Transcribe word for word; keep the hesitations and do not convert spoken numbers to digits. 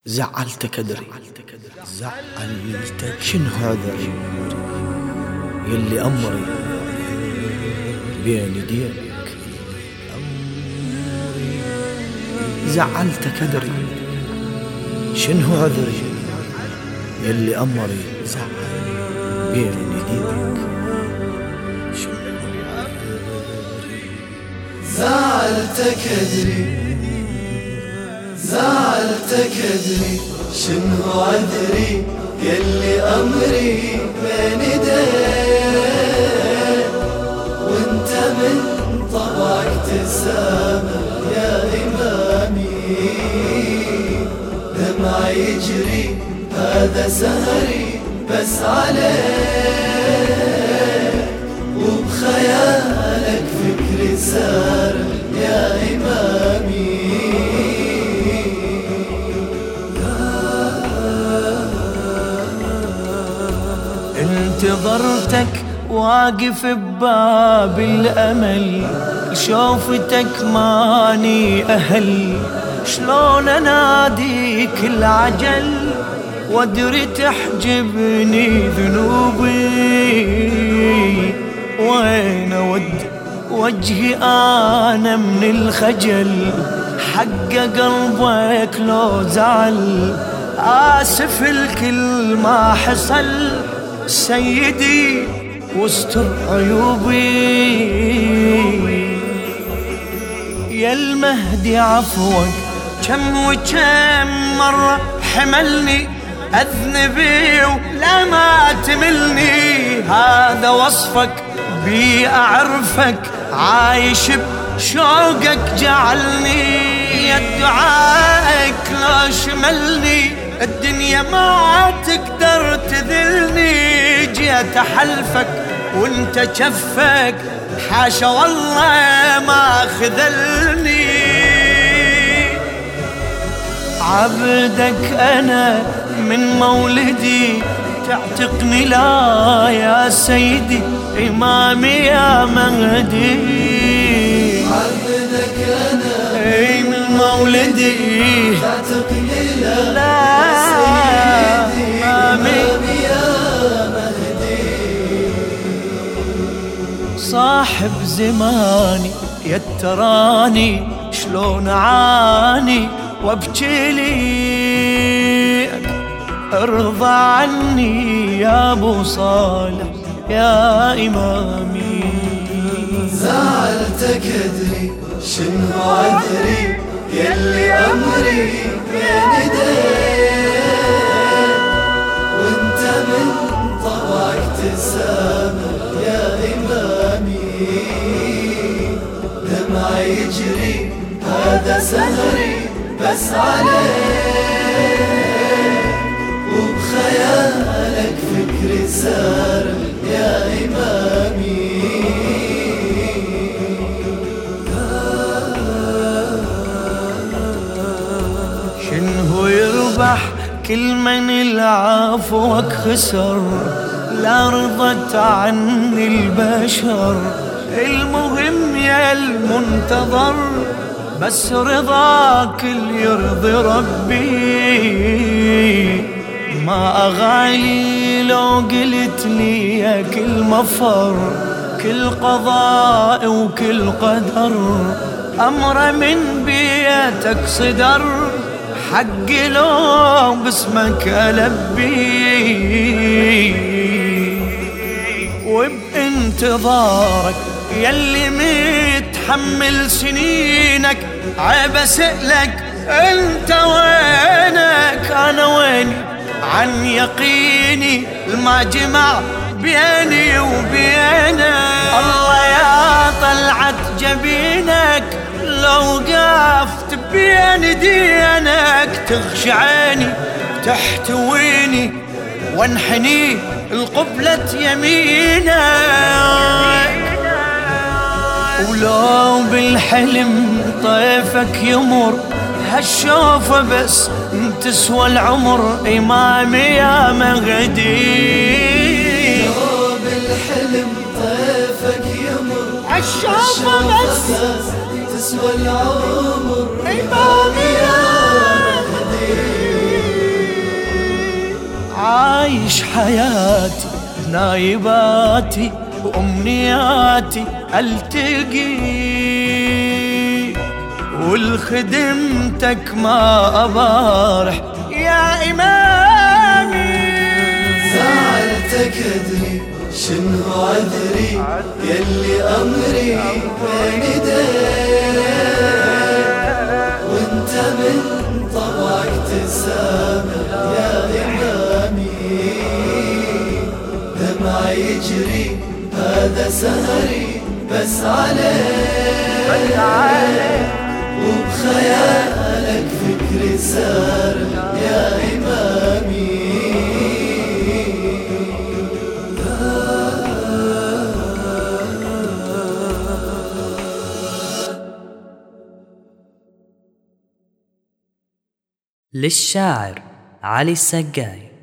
زعلتك أدري، زعلتك شنو عذري يلي أمري بين يديك، زعلتك أدري شنو عذري يلي أمري بين يديك، زعلتك أدري زعلتك أدري شنو عذري يلي أمري بين يديك، وانت من طبعك تسامح يا إمامي، دمع يجري هذا سهري بس عليك، وبخيالك فكري سار يا إمامي. انتظرتك واقف بباب الأمل، شوفتك ماني أهل، شلون أناديك العجل وادري تحجبني ذنوبي، وين أود وجهي أنا من الخجل، حق قلبك لو زعل آسف الكل ما حصل، سيدي واستر عيوبي، يا المهدي عفوك كم وكم مرة حملني أذنبي ولا ما تملني، هذا وصفك بي أعرفك عايش بشوقك جعلني، يا دعائك لا شملني الدنيا ما تقدر تذلني، جيت أحلفك وانت جفك حاشا والله ما خذلني، عبدك أنا من مولدي تعتقني لا يا سيدي إمامي يا مهدي، عبدك أنا من مولدي تعتقني لا يا سيدي إمامي يا مهدي، صاحب زماني يتراني شلون أعاني وابكي ليك، ارضى عني يا ابو صالح يا إمامي. زعلتك أدري شنو عذري يلي أمري بين يديك، وانت من طبعك تسامح يا إمامي، دمع يجري هذا سهري بس عليك، وبخيالك فكري سار يا إمامي. شنو يربح كل من العفوك خسر، لا رضت عني البشر، المهم يا المنتظر بس رضاك اللي يرضي ربي، ما أغالي لو قلت لي يا كل مفر، كل قضاء وكل قدر أمر من بيتك صدر، حق لو باسمك ألبي، وبانتظارك يلي متحمل سنينك عيب أسألك انت وينك، انا ويني عن يقيني الما جمع بيني وبينك، الله يا طلعت جبينك لو وقفت بين دينك، تغشى عيني تحتويني وانحني القبلة يمينك، ولو بالحلم طيفك يمر هالشوفة بس تسوى العمر إمامي يا مهدي، لو بالحلم طيفك يمر هالشوفة بس تسوى العمر إمامي يا مهدي. حياتي نايباتي وأمنياتي ألتقي، والخدمتك ما أبارح يا إمامي. زعلتك أدري شنو عذري يلي أمري بين ايديك، وانت من طبعك تسامح يا إمامي. دمعي يجري هذا سهري بس عليك، وبخيالك فكري سار يا إمامي. للشاعر علي السقاي.